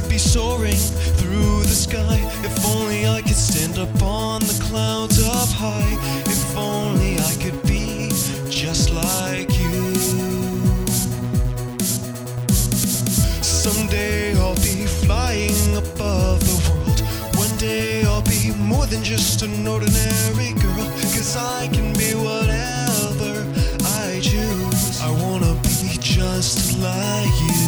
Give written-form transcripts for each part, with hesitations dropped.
could be soaring through the sky. If only I could stand up on the clouds up high. If only I could be just like you. Someday I'll be flying above the world. One day I'll be more than just an ordinary girl. 'Cause I can be whatever I choose. I wanna be just like you.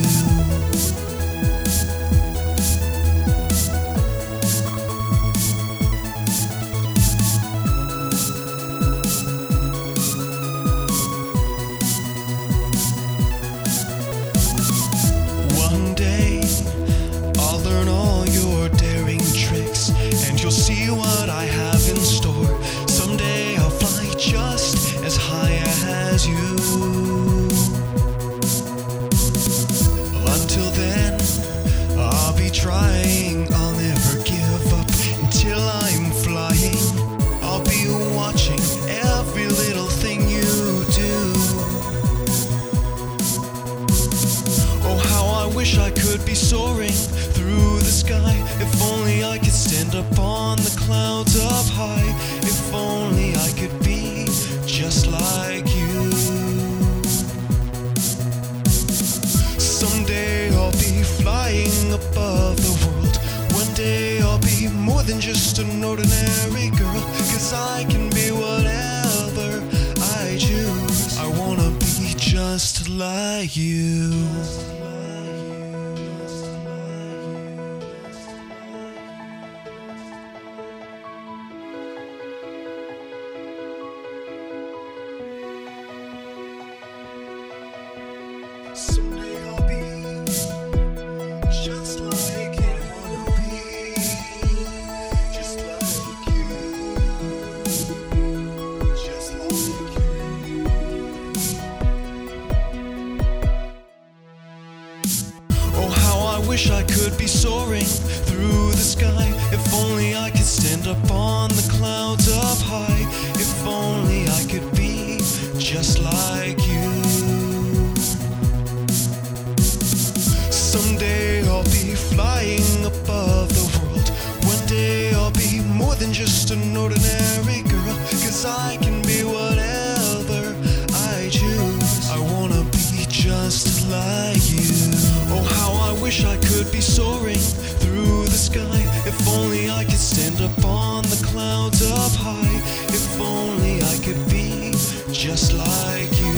One day I'll learn all your daring tricks, and you'll see what I have in store. Someday I'll fly just as high as you. Until then, I'll be trying, I'll never give up until I'm flying. I'll be watching every little thing you do. Oh, how I wish I could be soaring through the sky. If only I could stand up on the clouds up high. If only I could be just like you. Someday I'll be flying above the world. One day I'll be more than just an ordinary girl. 'Cause I can be whatever I choose. I wanna be just like you. Someday I'll be just like you. I'll be just like you. Just like you. Oh, how I wish I could be soaring through the sky. If only I could stand up on the clouds up high. If only I could be just like you. Someday I'll be flying above the world. One day I'll be more than just an ordinary girl. 'Cause I can be whatever I choose. I wanna be just like you. Oh, how I wish I could be soaring through the sky. If only I could stand up on the clouds up high. If only I could be just like you.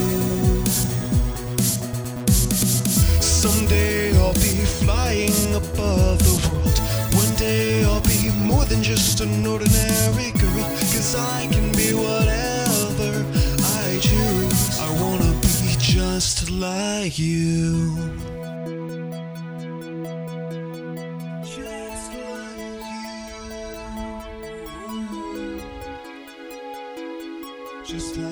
Someday I'll be flying above the world. One day I'll be more than just an ordinary girl. 'Cause I can be whatever I choose. I wanna be just like you. Just like you. Just like